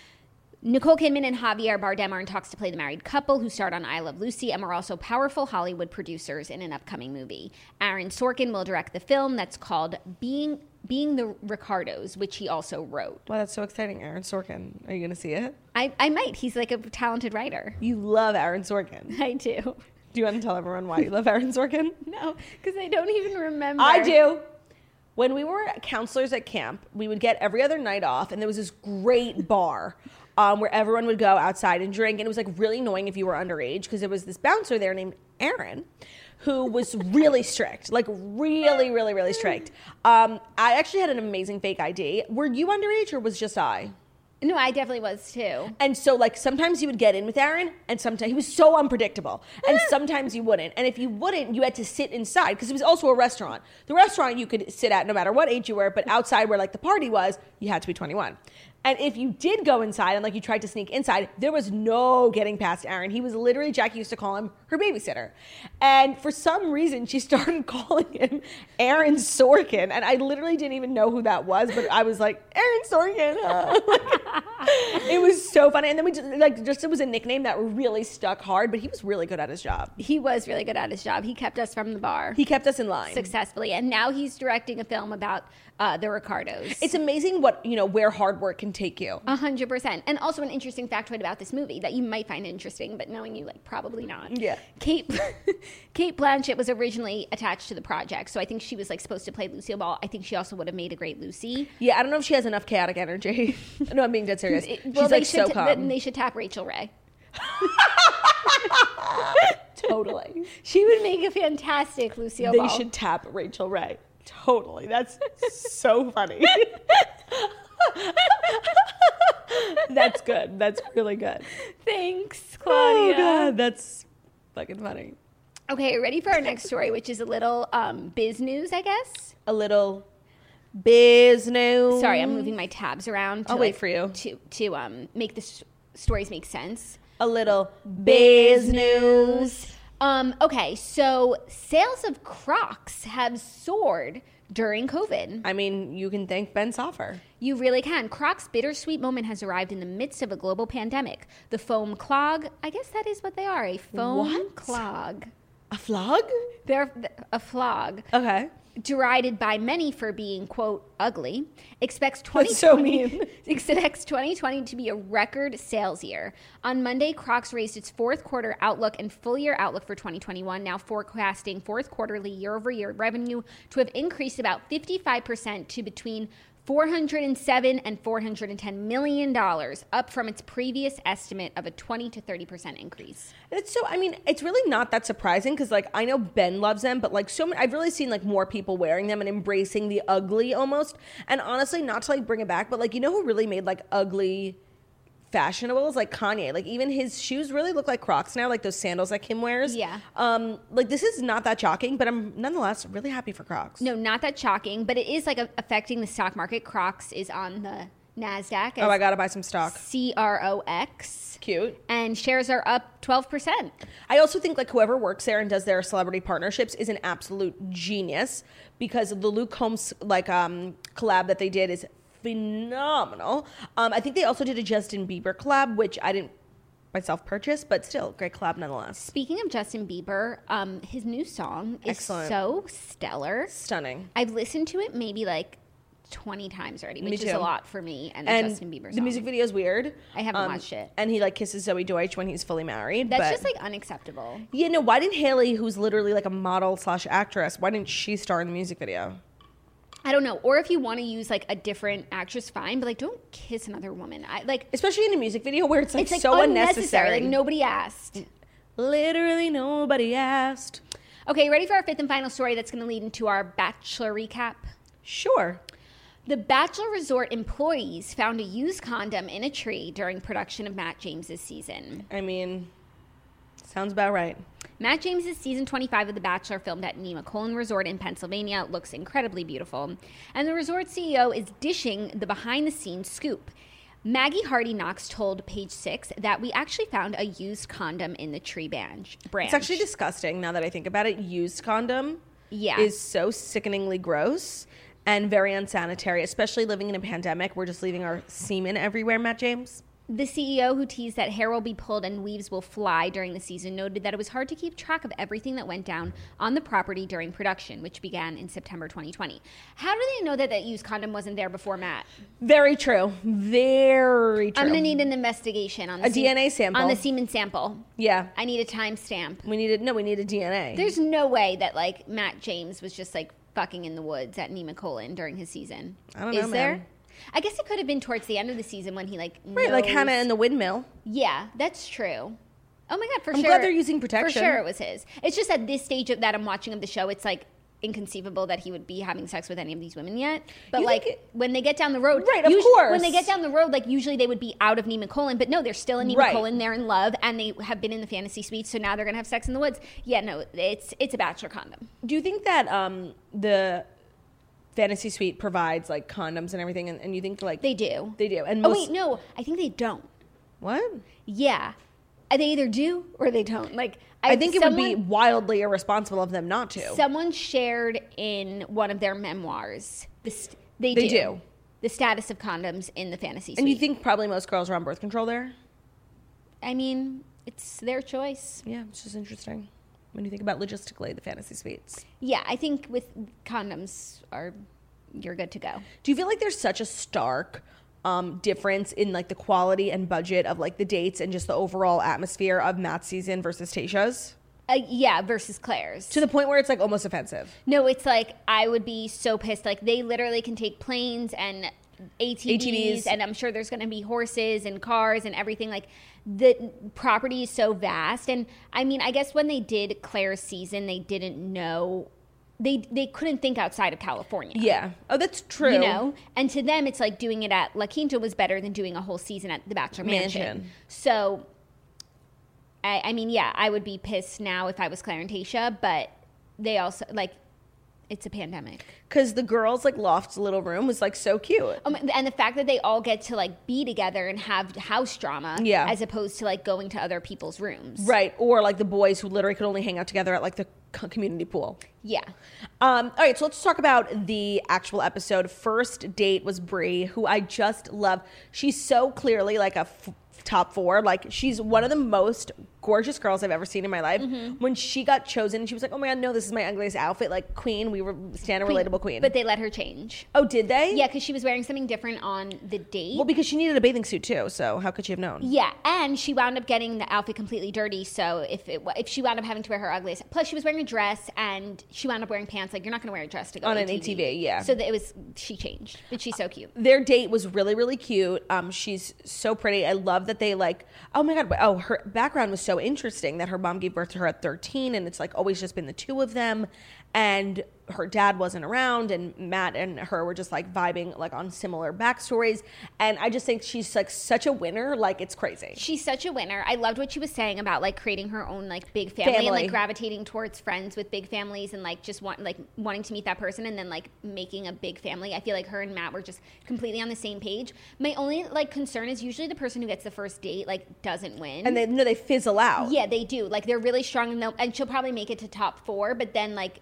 Nicole Kidman and Javier Bardem are in talks to play the married couple who starred on I Love Lucy and were also powerful Hollywood producers in an upcoming movie. Aaron Sorkin will direct the film that's called Being Being the Ricardos, which he also wrote. Wow, that's so exciting. Aaron Sorkin. Are you going to see it? I, I might. He's like a talented writer. You love Aaron Sorkin. I do. Do you want to tell everyone why you love Aaron Sorkin? No, because I don't even remember. I do. When we were counselors at camp, we would get every other night off, and there was this great bar um, where everyone would go outside and drink, and it was like really annoying if you were underage because there was this bouncer there named Aaron who was really strict, like really, really, really strict. Um, I actually had an amazing fake I D. Were you underage or was just I? No, I definitely was too. And so, like, sometimes you would get in with Aaron, and sometimes he was so unpredictable. And sometimes you wouldn't. And if you wouldn't, you had to sit inside because it was also a restaurant. The restaurant you could sit at no matter what age you were, but outside where like the party was, you had to be twenty-one. And if you did go inside and like you tried to sneak inside, there was no getting past Aaron. He was literally, Jackie used to call him her babysitter. And for some reason, she started calling him Aaron Sorkin. And I literally didn't even know who that was, but I was like, Aaron Sorkin. Uh. It was so funny. And then we just, like, just, it was a nickname that really stuck hard, but he was really good at his job. He was really good at his job. He kept us from the bar. He kept us in line. Successfully. And now he's directing a film about uh, the Ricardos. It's amazing what, you know, where hard work can take you. A hundred percent. And also an interesting factoid about this movie that you might find interesting, but knowing you, like, probably not. Yeah. Kate Kate Blanchett was originally attached to the project, so I think she was, like, supposed to play Lucille Ball. I think she also would have made a great Lucy. Yeah, I don't know if she has enough chaotic energy. No, I'm being dead serious. It, She's, well, like, should, so calm. Then they should tap Rachel Ray. Totally. She would make a fantastic Lucille They Ball. should tap Rachel Ray. Totally. That's so funny. That's good. That's really good. Thanks, Oh, Claudia. God. That's fucking funny. Okay, ready for our next story, which is a little um, biz news, I guess. A little biz news. Sorry, I'm moving my tabs around. To, I'll wait like, for you. To, to um, make the s- stories make sense. A little biz news. Um, okay, so sales of Crocs have soared during COVID. I mean, you can thank Ben Soffer. You really can. Crocs' bittersweet moment has arrived in the midst of a global pandemic. The foam clog, I guess that is what they are, a foam What? clog. A flog? They're a flog. Okay. Derided by many for being, quote, ugly, expects twenty That's so twenty mean. expects twenty twenty to be a record sales year. On Monday, Crocs raised its fourth quarter outlook and full year outlook for twenty twenty-one, now forecasting fourth quarterly year-over-year revenue to have increased about fifty-five percent to between four hundred seven and four hundred ten million dollars, up from its previous estimate of a twenty to thirty percent increase. And it's so, I mean, it's really not that surprising because, like, I know Ben loves them, but, like, so many, I've really seen, like, more people wearing them and embracing the ugly almost. And honestly, not to, like, bring it back, but, like, you know who really made, like, ugly fashionable is, like, Kanye. Like, even his shoes really look like Crocs now, like those sandals that Kim wears. Yeah. Um, like, this is not that shocking, but I'm nonetheless really happy for Crocs. No, not that shocking, but it is, like, a- affecting the stock market. Crocs is on the NASDAQ Oh, I as gotta buy some stock. C R O X. Cute. And shares are up twelve percent. I also think like whoever works there and does their celebrity partnerships is an absolute genius because the Luke Combs like um, collab that they did is phenomenal. Um, I think they also did a Justin Bieber collab, which I didn't myself purchase, but still great collab nonetheless. Speaking of Justin Bieber, um, his new song is Excellent. so stellar. Stunning. I've listened to it maybe like twenty times already, which Me is too. a lot for me and, And a Justin Bieber song. the music video is weird. I haven't watched it. And he like kisses Zoe Deutsch when he's fully married. That's but, just like unacceptable. yeah, no, why didn't Haley, who's literally like a model slash actress, why didn't she star in the music video? I don't know. Or if you want to use like a different actress, fine, but like don't kiss another woman. I like Especially in a music video where it's like, it's like so unnecessary. unnecessary. Like nobody asked. Literally nobody asked. Okay, ready for our fifth and final story that's going to lead into our Bachelor recap? Sure. The Bachelor Resort employees found a used condom in a tree during production of Matt James's season. I mean, sounds about right. Matt James's season twenty-five of The Bachelor, filmed at Nemacolin Resort in Pennsylvania, looks incredibly beautiful. And the resort C E O is dishing the behind-the-scenes scoop. Maggie Hardy Knox told Page Six that we actually found a used condom in the tree branch. branch. It's actually disgusting now that I think about it. Used condom Yeah. is so sickeningly gross and very unsanitary, especially living in a pandemic. We're just leaving our semen everywhere, Matt James. The C E O, who teased that hair will be pulled and weaves will fly during the season, noted that it was hard to keep track of everything that went down on the property during production, which began in September twenty twenty. How do they know that that used condom wasn't there before Matt? Very true. Very true. I'm going to need an investigation on the A D N A sample. On the semen sample. Yeah. I need a timestamp. We needed, no, we need a D N A. There's no way that, like, Matt James was just, like, fucking in the woods at Nemacolin during his season. I don't know, Is there? man. I guess it could have been towards the end of the season when he, like, Right, like knows- Hannah and the Windmill. Yeah, that's true. Oh my God, for I'm sure. glad they're using protection. For sure it was his. It's just at this stage of, that I'm watching of the show, it's like inconceivable that he would be having sex with any of these women yet. But You like think it- when they get down the road, Right, of usually- course. When they get down the road, like usually they would be out of Nemacolin, but no, they're still in Right. Nemacolin. They're in love, and they have been in the fantasy suite. So now they're gonna have sex in the woods. Yeah, no, it's it's a bachelor condom. Do you think that um, the fantasy suite provides like condoms and everything, and, and you think like They do. They do, and Oh most wait, no, I think they don't. what? Yeah, they either do or they don't. Like I, think it someone, would be wildly irresponsible of them not to. Someone shared in one of their memoirs. The st- they They do. do. The status of condoms in the fantasy suite. And you think probably most girls are on birth control there? I mean, it's their choice. Yeah, it's just interesting when you think about logistically the fantasy suites. Yeah, I think with condoms are you're good to go. Do you feel like there's such a stark um, difference in like the quality and budget of like the dates and just the overall atmosphere of Matt's season versus Tayshia's? Uh, yeah, versus Claire's. To the point where it's like almost offensive. No, it's like I would be so pissed. Like they literally can take planes and A T Vs, A T Vs. and I'm sure there's going to be horses and cars and everything. Like the property is so vast. And I mean, I guess when they did Claire's season, they didn't know. They they couldn't think outside of California. Yeah. Oh, that's true. You know? And to them, it's like doing it at La Quinta was better than doing a whole season at the Bachelor Mansion. Mansion. So, I, I mean, yeah, I would be pissed now if I was Claire and Tayshia, but they also, like, it's a pandemic. Because the girls' like loft's little room was like so cute. Um, and the fact that they all get to, like, be together and have house drama Yeah. as opposed to, like, going to other people's rooms. Right. Or like the boys who literally could only hang out together at like the co- community pool. Yeah. Um, all right, so let's talk about the actual episode. First date was Brie, who I just love. She's so clearly like a f- top four. Like she's one of the most gorgeous girls I've ever seen in my life. Mm-hmm. When she got chosen, she was like, "Oh my god, no, this is my ugliest outfit." Like queen, we were stand a relatable queen. But they let her change. oh, did they? Yeah, because she was wearing something different on the date. Well, because she needed a bathing suit too. So how could she have known? Yeah, and she wound up getting the outfit completely dirty. So if it wa- if she wound up having to wear her ugliest, plus she was wearing a dress and she wound up wearing pants. Like you're not going to wear a dress to go On to an A T V, yeah. So that it was she changed, but she's so cute. Their date was really, really cute. Um, she's so pretty. I love that they like. Oh my god! Oh, her background was so interesting that her mom gave birth to her at thirteen, and it's like always just been the two of them, and her dad wasn't around, and Matt and her were just like vibing like on similar backstories. And I just think she's like such a winner. Like it's crazy. She's such a winner. I loved what she was saying about like creating her own like big family, and Family. like gravitating towards friends with big families and like just want like wanting to meet that person and then like making a big family. I feel like her and Matt were just completely on the same page. My only like concern is usually the person who gets the first date like doesn't win. And they no, they fizzle out. Yeah, they do. Like they're really strong, and, they'll- and she'll probably make it to top four. But then like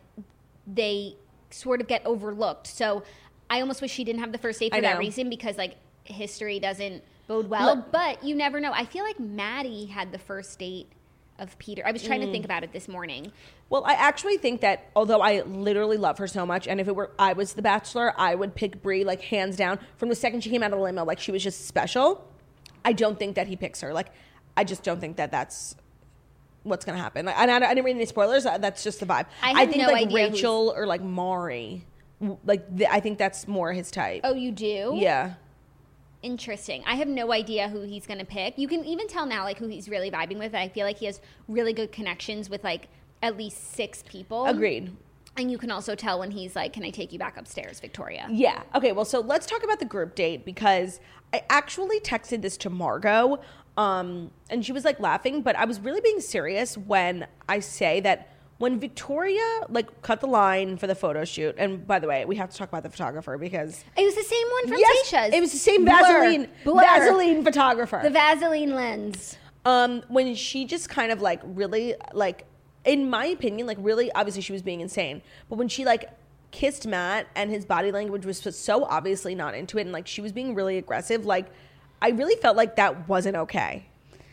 they sort of get overlooked. So I almost wish she didn't have the first date I for that know. reason because like history doesn't bode well. Look- but you never know. I feel like Maddie had the first date of Peter. I was trying Mm. to think about it this morning. Well, I actually think that although I literally love her so much, and if it were I was the Bachelor, I would pick Brie like hands down from the second she came out of the limo. Like she was just special. I don't think that he picks her. Like I just don't think that that's what's gonna happen. Like, and I, I didn't read any spoilers. uh, That's just the vibe. I had think no like idea Rachel or like Maury, w- like the, I think that's more his type. Oh, you do? Yeah. Interesting. I have no idea who he's going to pick. You can even tell now like who he's really vibing with. I feel like he has really good connections with like at least six people. Agreed. And you can also tell when he's like, "Can I take you back upstairs, Victoria?" Yeah. Okay. Well, so let's talk about the group date because I actually texted this to Margot, um, and she was like laughing, but I was really being serious when I say that when Victoria like cut the line for the photo shoot. And by the way, we have to talk about the photographer because It was the same one from yes, Tayshia's. it was the same Blur. Vaseline Blur. Vaseline photographer. The Vaseline lens. um, when she just kind of like really like, in my opinion, like really, obviously she was being insane, but when she like kissed Matt and his body language was so obviously not into it, and like she was being really aggressive, like I really felt like that wasn't okay.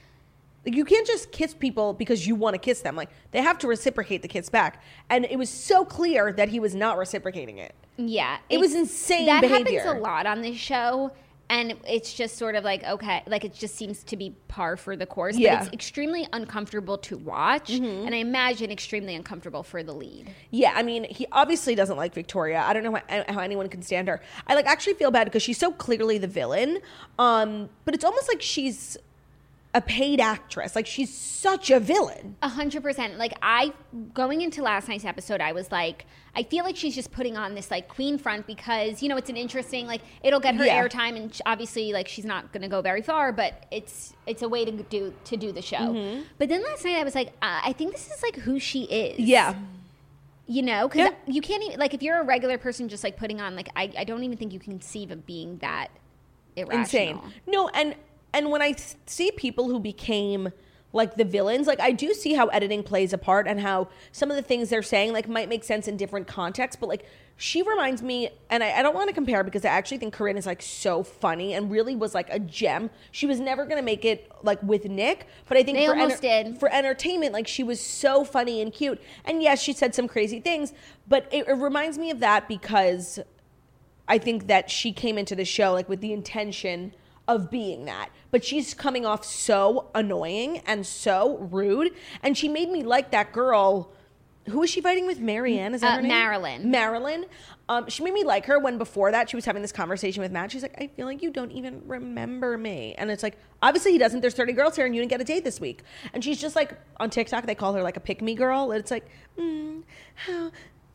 Like you can't just kiss people because you want to kiss them. Like they have to reciprocate the kiss back, and it was so clear that he was not reciprocating it. Yeah. It was it's- insane That behavior. happens a lot on this show. And it's just sort of like, okay, like it just seems to be par for the course. Yeah. But it's extremely uncomfortable to watch. Mm-hmm. And I imagine extremely uncomfortable for the lead. Yeah, I mean, he obviously doesn't like Victoria. I don't know how, how anyone can stand her. I like actually feel bad because she's so clearly the villain. Um, but it's almost like she's a paid actress. Like, she's such a villain. A hundred percent. Like, I, going into last night's episode, I was like, I feel like she's just putting on this, like, queen front because, you know, it's an interesting, like, it'll get her Yeah. airtime, and obviously, like, she's not going to go very far, but it's it's a way to do to do the show. Mm-hmm. But then last night, I was like, uh, I think this is, like, who she is. Yeah. You know? Because Yeah. you can't even, like, if you're a regular person just, like, putting on, like, I, I don't even think you can conceive of being that irrational. Insane. No, and and when I th- see people who became like the villains, like I do see how editing plays a part and how some of the things they're saying like might make sense in different contexts, but like she reminds me, and I, I don't want to compare because I actually think Corinne is like so funny and really was like a gem. She was never going to make it like with Nick, but I think They for, almost did. for entertainment, like she was so funny and cute. And yes, she said some crazy things, but it, it reminds me of that because I think that she came into the show like with the intention of being that, but she's coming off so annoying and so rude, and she made me like that girl. Who is she fighting with? Marianne? Is that Uh, her name? Marilyn. Marilyn. Um, she made me like her when before that she was having this conversation with Matt. She's like, I feel like you don't even remember me, and it's like obviously he doesn't. There's thirty girls here, and you didn't get a date this week. And she's just like on TikTok they call her like a pick me girl, and it's like, mm, how,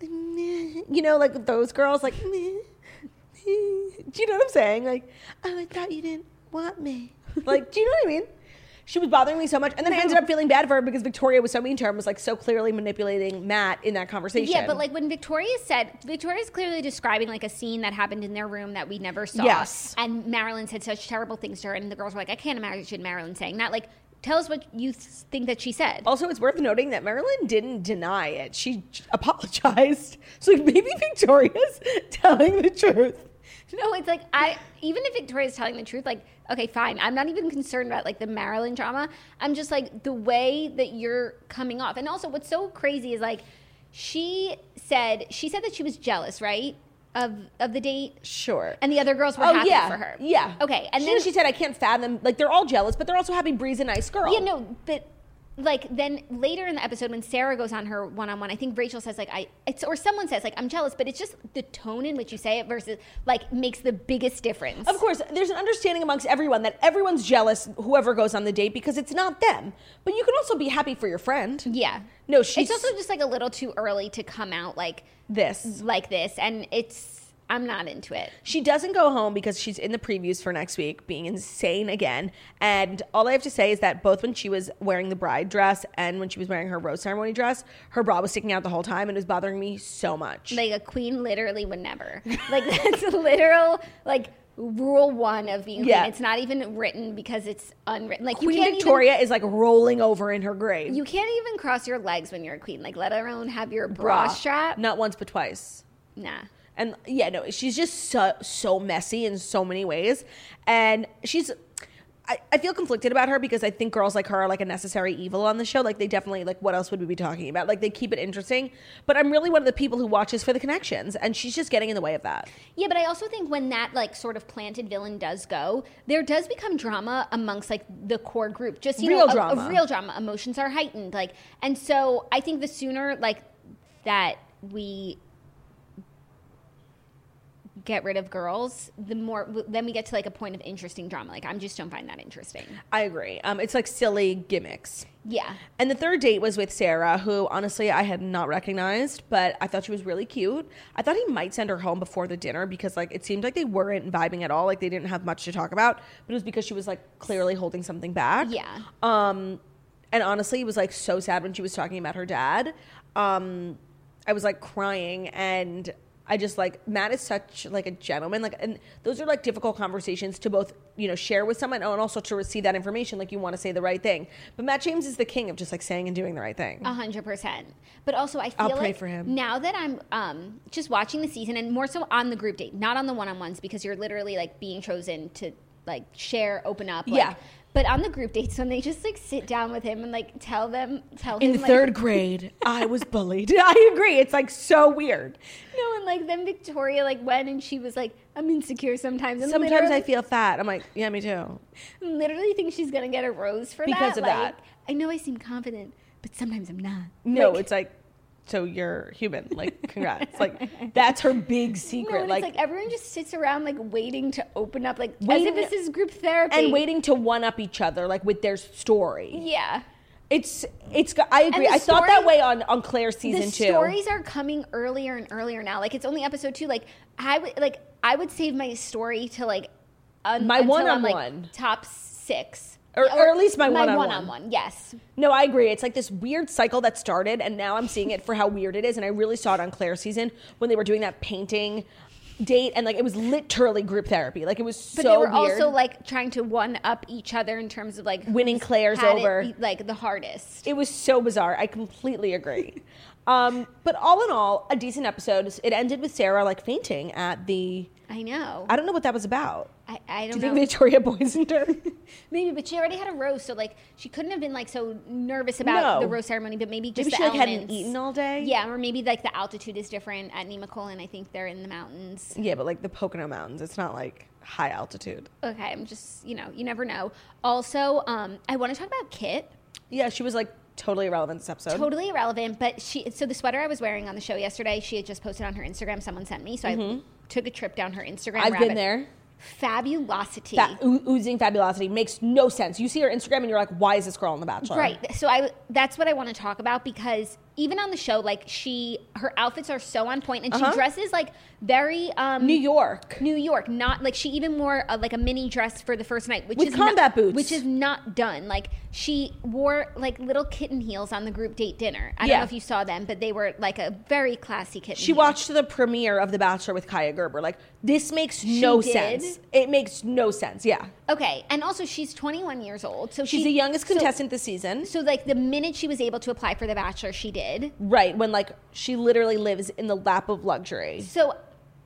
you know, like those girls like. Meh. Do you know what I'm saying? Like, oh, I thought you didn't want me. Like, do you know what I mean? She was bothering me so much. And then I ended up feeling bad for her because Victoria was so mean to her and was like so clearly manipulating Matt in that conversation. Yeah, but like when Victoria said, Victoria's clearly describing like a scene that happened in their room that we never saw. Yes. And Marilyn said such terrible things to her, and the girls were like, I can't imagine Marilyn saying that. Like, tell us what you th- think that she said. Also, it's worth noting that Marilyn didn't deny it. She apologized. So like, maybe Victoria's telling the truth. No, it's like I even if Victoria's telling the truth, like, okay, fine. I'm not even concerned about like the Marilyn drama. I'm just like the way that you're coming off. And also what's so crazy is like she said she said that she was jealous, right? Of of the date. Sure. And the other girls were oh, happy yeah. for her. Yeah. Okay. And she, then she said, I can't fathom, like they're all jealous, but they're also happy Bree's a nice girl. Yeah, no, but like then later in the episode when Sarah goes on her one-on-one, I think Rachel says like I it's or someone says like I'm jealous, but it's just the tone in which you say it versus like makes the biggest difference. Of course, there's an understanding amongst everyone that everyone's jealous whoever goes on the date because it's not them. But you can also be happy for your friend. Yeah. No, she's It's also just like a little too early to come out like this. like this, and it's I'm not into it. She doesn't go home because she's in the previews for next week, being insane again. And all I have to say is that both when she was wearing the bride dress and when she was wearing her rose ceremony dress, her bra was sticking out the whole time, and it was bothering me so much. Like a queen literally would never. Like that's a literal like rule one of being Yeah. queen. It's not even written because it's unwritten. Like you Queen can't Victoria even, is like rolling over in her grave. you can't even cross your legs when you're a queen. Like let alone have your bra, strap. Not once, but twice. Nah. And yeah, no, she's just so so messy in so many ways. And she's I, I feel conflicted about her because I think girls like her are like a necessary evil on the show. Like they definitely like what else would we be talking about? Like they keep it interesting. But I'm really one of the people who watches for the connections, and she's just getting in the way of that. Yeah, but I also think when that like sort of planted villain does go, there does become drama amongst like the core group. Just you Real know, drama. A, a real drama. Emotions are heightened. Like, and so I think the sooner like that we get rid of girls, the more then we get to like a point of interesting drama. Like I just don't find that interesting. I agree. Um, it's like silly gimmicks. Yeah. And the third date was with Sarah, who honestly I had not recognized, but I thought she was really cute. I thought he might send her home before the dinner because like it seemed like they weren't vibing at all. Like they didn't have much to talk about, but it was because she was like clearly holding something back. Yeah. Um, and honestly, it was like so sad when she was talking about her dad. Um, I was like crying, and I just like Matt is such like a gentleman, like, and those are like difficult conversations to both, you know, share with someone and also to receive that information. Like you want to say the right thing, but Matt James is the king of just like saying and doing the right thing. A hundred percent. But also I feel I'll pray like for him. now that I'm um, just watching the season and more so on the group date, not on the one-on-ones because you're literally like being chosen to like share, open up. Like, Yeah. But on the group dates, when they just like sit down with him and like tell them, tell In him like, third grade, I was bullied. I agree. It's like so weird. no, and like then Victoria like went and she was like, I'm insecure sometimes. And Sometimes literally- I feel fat. I'm like, yeah, me too. literally think she's gonna get a rose for Because that. of Like, that. I know I seem confident, but sometimes I'm not. No, Like, it's like so you're human. Like, congrats. Like, that's her big secret. No, and like, it's like everyone just sits around like waiting to open up, like Waiting- as if this is group therapy. and waiting to one up each other, like with their story. Yeah. It's it's. I agree. the I thought story- that way on on Claire's season The two. stories are coming earlier and earlier now. Like it's only episode two. Like I would like I would save my story to like un- My until I'm, one-on-one. like, top six. Or- or at least my one-on-one. one-on-one. Yes. No, I agree. It's like this weird cycle that started, and now I'm seeing it for how weird it is. And I really saw it on Claire's season when they were doing that painting date, and like it was literally group therapy. Like it was But so they were weird. also like trying to one up each other in terms of like Winning who's Claire's had it, over. like the hardest. It was so bizarre. I completely agree. um, but all in all, a decent episode. It ended with Sarah like fainting at the. I know. I don't know what that was about. I, I Do don't you know. think Victoria poisoned her? Maybe, but she already had a rose, so like she couldn't have been like so nervous about No. the rose ceremony. But maybe just Maybe the she like hadn't elements. eaten all day. Yeah, or maybe like the altitude is different at Nemacolin. I think they're in the mountains. Yeah, but like the Pocono Mountains, it's not like high altitude. Okay, I'm just you know you never know. Also, um, I want to talk about Kit. Yeah, she was like totally irrelevant this episode. Totally irrelevant, but she. So the sweater I was wearing on the show yesterday, she had just posted on her Instagram. Someone sent me, so I took a trip down her Instagram. I've rabbit. been there. Fabulosity. That oo- oozing fabulosity makes no sense. You see her Instagram and you're like, why is this girl on The Bachelor? Right. So I that's what I want to talk about because even on the show, like she her outfits are so on point and Uh-huh. she dresses like very um New York. New York, not like she even wore a, like a mini dress for the first night, which With is combat not, boots. which is not done. Like she wore like little kitten heels on the group date dinner. I Yeah. don't know if you saw them, but they were like a very classy kitten. She heel. watched the premiere of The Bachelor with Kaya Gerber. Like, this makes no did? sense. It makes no sense. Yeah. Okay, and also she's twenty-one years old, so She's she, the youngest so- contestant this season. So like the minute she was able to apply for The Bachelor, she did. Right. When, like, she literally lives in the lap of luxury. So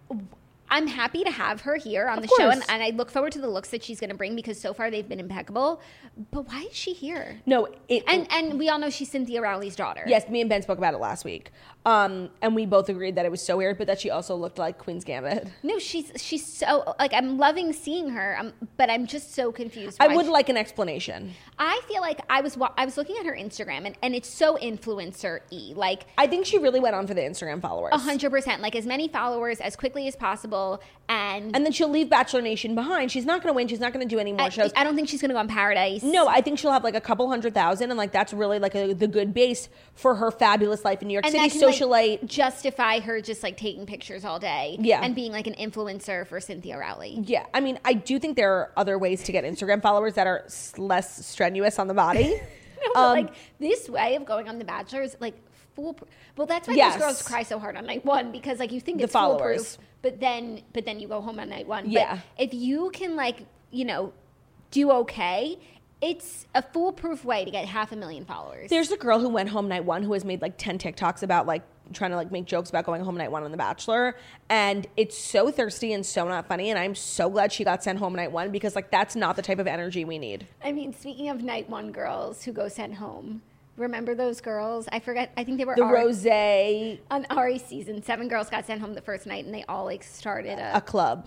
I'm happy to have her here on Of the show, and, course. and I look forward to the looks that she's going to bring because so far they've been impeccable. But why is she here? No, it. And and we all know she's Cynthia Rowley's daughter. Yes, me and Ben spoke about it last week. Um, and we both agreed that it was so weird, but that she also looked like Queen's Gambit. No, she's she's so like I'm loving seeing her, um, but I'm just so confused. I why would she- like an explanation. I feel like I was wa- I was looking at her Instagram, and, and it's so influencer-y. Like I think she really went on for the Instagram followers. a hundred percent, like as many followers as quickly as possible, and, And then she'll leave Bachelor Nation behind. She's not going to win. She's not going to do any more I, shows. I don't think she's going to go on Paradise. No, I think she'll have like a couple hundred thousand, and like that's really like a, the good base for her fabulous life in New York and City. that can, like, Socialite. justify her just like taking pictures all day, Yeah. and being like an influencer for Cynthia Rowley. Yeah, I mean, I do think there are other ways to get Instagram followers that are s- less strenuous on the body. No, but, Um, like this way of going on The Bachelor is like foolproof. Well, that's why Yes. those girls cry so hard on night one because like you think The it's followers. foolproof, but then but then you go home on night one. Yeah. But if you can like you know do okay, it's a foolproof way to get half a million followers. There's a girl who went home night one who has made like ten TikToks about like trying to like make jokes about going home night one on The Bachelor, and it's so thirsty and so not funny. And I'm so glad she got sent home night one because like that's not the type of energy we need. I mean, speaking of night one girls who go sent home, remember those girls? I forget. I think they were The Ari- Rose on Ari's season. Seven girls got sent home the first night, and they all like started a, a club,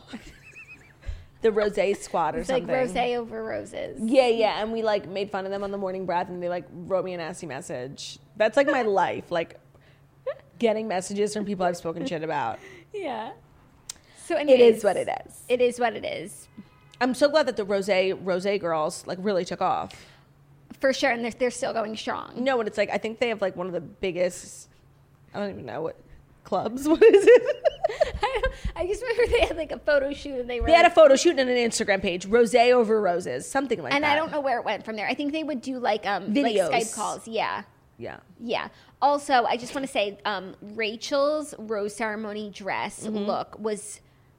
the Rose Squad or it's like something. rose over roses. Yeah, yeah, and we like made fun of them on the morning breath, and they like wrote me a nasty message. That's like my life, like getting messages from people I've spoken shit about. Yeah. So It anyways, is what it is. It is what it is. I'm so glad that the Rose Rose girls like really took off. For sure, and they're, they're still going strong. No, and it's like I think they have like one of the biggest. I don't even know what clubs. What is it? I, don't- I just remember they had like a photo shoot and they were They had a like- photo shoot and an Instagram page. Rose over roses, something like and that. I don't know where it went from there. I think they would do like um Videos. like Skype calls. Yeah. Yeah. Yeah. Also, I just want to say um Rachel's rose ceremony dress look was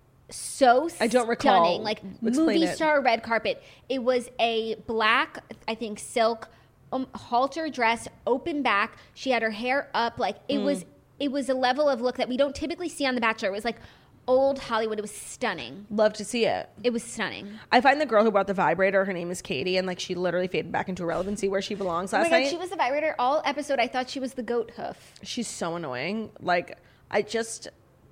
so I don't recall. stunning. Like Explain movie it. star red carpet. It was a black, I think, silk um, halter dress, open back. She had her hair up. Like it Mm. was it was a level of look that we don't typically see on The Bachelor. It was like old Hollywood. It was stunning. Love to see it. It was stunning. I find the girl who brought the vibrator, her name is Katie, and like she literally faded back into irrelevancy where she belongs Oh last my night. god, she was the vibrator all episode. I thought she was the goat hoof. She's so annoying. Like I just,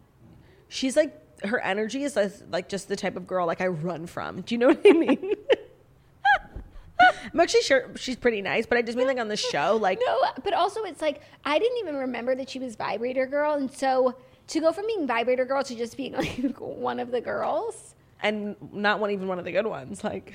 she's like her energy is like, like just the type of girl like I run from. Do you know what I mean? I'm actually sure she's pretty nice, but I just mean like on the show, like No, but also it's like I didn't even remember that she was Vibrator Girl, and so to go from being Vibrator Girl to just being like one of the girls, and not one even one of the good ones, like.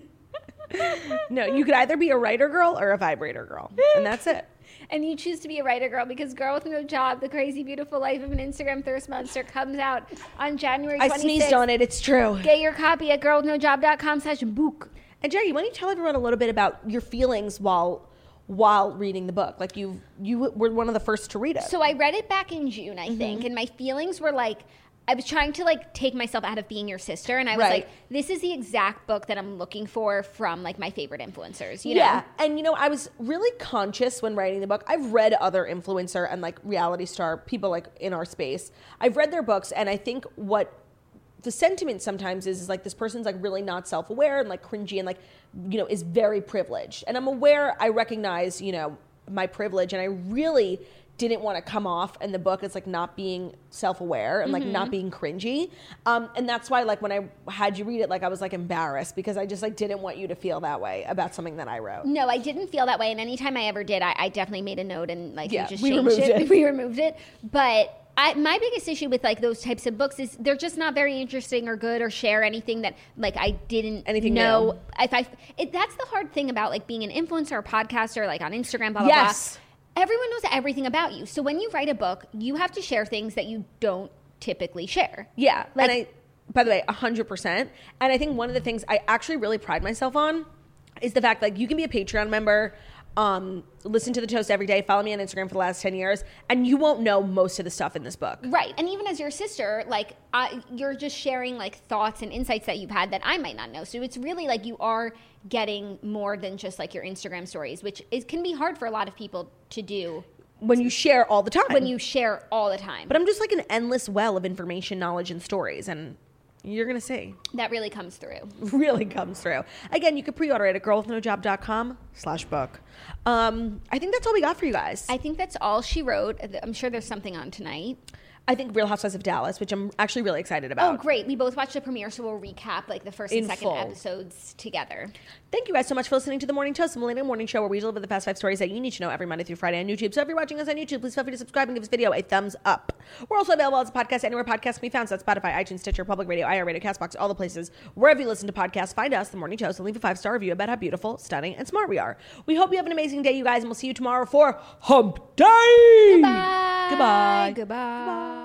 No, you could either be a writer girl or a vibrator girl, and that's it. And you choose to be a writer girl because Girl with No Job, The Crazy Beautiful Life of an Instagram Thirst Monster comes out on January twenty-sixth. I sneezed on it. It's true. Get your copy at girl with no job dot com slash book. And Jerry, why don't you tell everyone a little bit about your feelings while while reading the book? Like you you were one of the first to read it. So I read it back in June, I think, and my feelings were like, I was trying to like take myself out of being your sister, and I was Right. like, this is the exact book that I'm looking for from like my favorite influencers, you yeah, know? and you know, I was really conscious when writing the book. I've read other influencer and like reality star people like in our space. I've read their books, and I think what the sentiment sometimes is, is like this person's like really not self-aware and like cringy and like, you know, is very privileged. And I'm aware, I recognize, you know, my privilege, and I really didn't want to come off in the book as like not being self-aware and like Mm-hmm. not being cringy. Um, and that's why like when I had you read it, like I was like embarrassed because I just like didn't want you to feel that way about something that I wrote. No, I didn't feel that way, and anytime I ever did, I, I definitely made a note and like Yeah, we just we changed removed it. it. We removed it. But I, my biggest issue with like those types of books is they're just not very interesting or good or share anything that like I didn't Anything know. new. If I, it, that's the hard thing about like being an influencer or podcaster, like on Instagram, blah blah Yes. blah. Everyone knows everything about you. So when you write a book, you have to share things that you don't typically share. Yeah. Like- and I, by the way, one hundred percent. And I think one of the things I actually really pride myself on is the fact like you can be a Patreon member, um, listen to The Toast every day, follow me on Instagram for the last ten years, and you won't know most of the stuff in this book. Right. And even as your sister, like I, you're just sharing like thoughts and insights that you've had that I might not know. So it's really like you are getting more than just like your Instagram stories, which is, can be hard for a lot of people to do When you share all the time. when you share all the time. But I'm just like an endless well of information, knowledge, and stories, and you're going to see. That really comes through. Really comes through. Again, you can pre-order it at girl with no job dot com slash book. Um, I think that's all we got for you guys. I think that's all she wrote. I'm sure there's something on tonight. I think Real Housewives of Dallas, which I'm actually really excited about. Oh, great. We both watched the premiere, so we'll recap like the first and In second full. episodes together. Thank you guys so much for listening to The Morning Toast, the Millennial Morning Show, where we deliver the fast five stories that you need to know every Monday through Friday on YouTube. So if you're watching us on YouTube, please feel free to subscribe and give this video a thumbs up. We're also available as a podcast anywhere podcasts can be found. So that's Spotify, iTunes, Stitcher, Public Radio, iHeartRadio, CastBox, all the places. Wherever you listen to podcasts, find us, The Morning Toast, and leave a five-star review about how beautiful, stunning, and smart we are. We hope you have an amazing day, you guys, and we'll see you tomorrow for Hump Day! Goodbye. Goodbye. Goodbye.